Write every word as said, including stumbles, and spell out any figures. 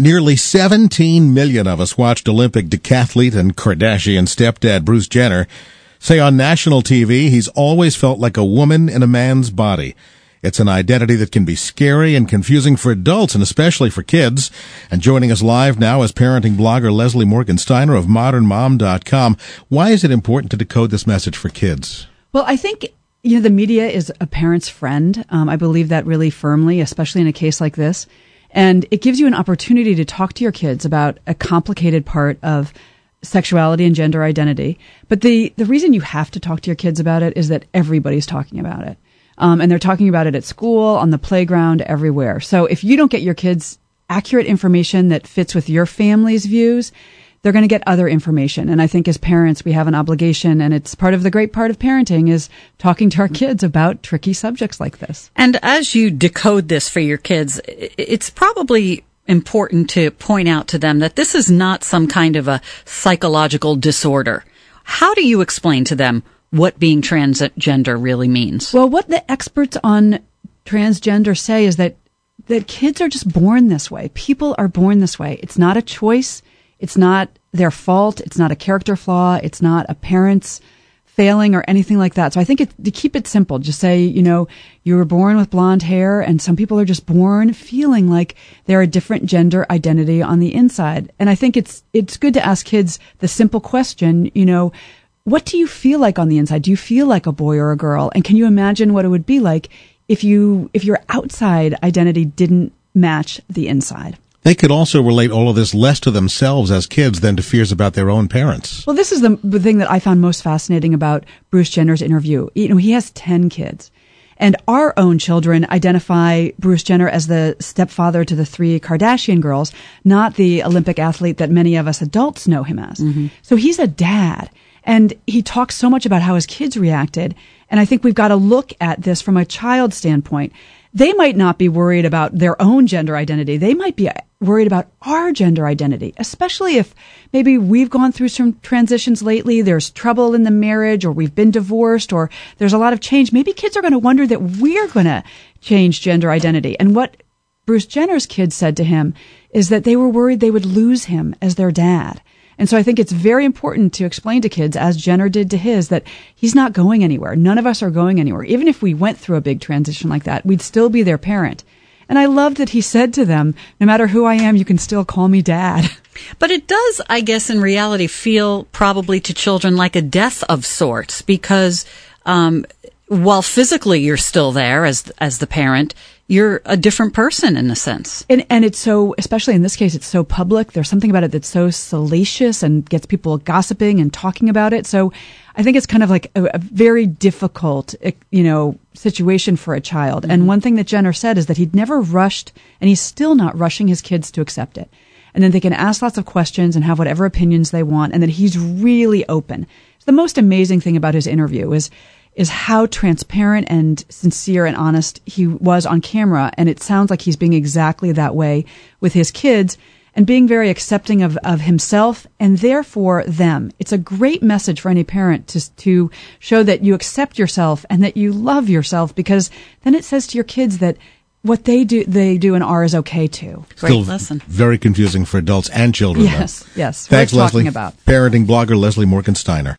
Nearly seventeen million of us watched Olympic decathlete and Kardashian stepdad Bruce Jenner say on national T V he's always felt like a woman in a man's body. It's an identity that can be scary and confusing for adults and especially for kids. And joining us live now is parenting blogger Leslie Morgensteiner of modern mom dot com. Why is it important to decode this message for kids? Well, I think, you know, the media is a parent's friend. Um, I believe that really firmly, especially in a case like this. And it gives you an opportunity to talk to your kids about a complicated part of sexuality and gender identity. But the, the reason you have to talk to your kids about it is that everybody's talking about it. Um, and they're talking about it at school, on the playground, everywhere. So if you don't get your kids accurate information that fits with your family's views, they're going to get other information. And I think as parents, we have an obligation, and it's part of the great part of parenting is talking to our kids about tricky subjects like this. And as you decode this for your kids, it's probably important to point out to them that this is not some kind of a psychological disorder. How do you explain to them what being transgender really means? Well, what the experts on transgender say is that that kids are just born this way. People are born this way. It's not a choice. It's not their fault. It's not a character flaw. It's not a parent's failing or anything like that. So I think it, to keep it simple, just say, you know, you were born with blonde hair, and some people are just born feeling like they're a different gender identity on the inside. And I think it's it's good to ask kids the simple question, you know, what do you feel like on the inside? Do you feel like a boy or a girl? And can you imagine what it would be like if you if your outside identity didn't match the inside? They could also relate all of this less to themselves as kids than to fears about their own parents. Well, this is the, the thing that I found most fascinating about Bruce Jenner's interview. You know, he has ten kids. And our own children identify Bruce Jenner as the stepfather to the three Kardashian girls, not the Olympic athlete that many of us adults know him as. Mm-hmm. So he's a dad. And he talks so much about how his kids reacted. And I think we've got to look at this from a child standpoint. They might not be worried about their own gender identity. They might be worried about our gender identity, especially if maybe we've gone through some transitions lately. There's trouble in the marriage, or we've been divorced, or there's a lot of change. Maybe kids are going to wonder that we're going to change gender identity. And what Bruce Jenner's kids said to him is that they were worried they would lose him as their dad. And so I think it's very important to explain to kids, as Jenner did to his, that he's not going anywhere. None of us are going anywhere. Even if we went through a big transition like that, we'd still be their parent. And I love that he said to them, no matter who I am, you can still call me dad. But it does, I guess, in reality, feel probably to children like a death of sorts, because um, while physically you're still there as as the parent, you're a different person in a sense. And, and it's so, especially in this case, it's so public. There's something about it that's so salacious and gets people gossiping and talking about it. So I think it's kind of like a, a very difficult, you know, situation for a child. Mm-hmm. And one thing that Jenner said is that he'd never rushed, and he's still not rushing his kids to accept it. And then they can ask lots of questions and have whatever opinions they want. And that he's really open. So the most amazing thing about his interview is is how transparent and sincere and honest he was on camera. And it sounds like he's being exactly that way with his kids and being very accepting of, of himself and therefore them. It's a great message for any parent to, to show that you accept yourself and that you love yourself, because then it says to your kids that what they do, they do and are is okay too. Great Still lesson. Very confusing for adults and children. Yes, though. yes. Thanks, Worth Leslie. talking about. Parenting blogger Leslie Morgensteiner.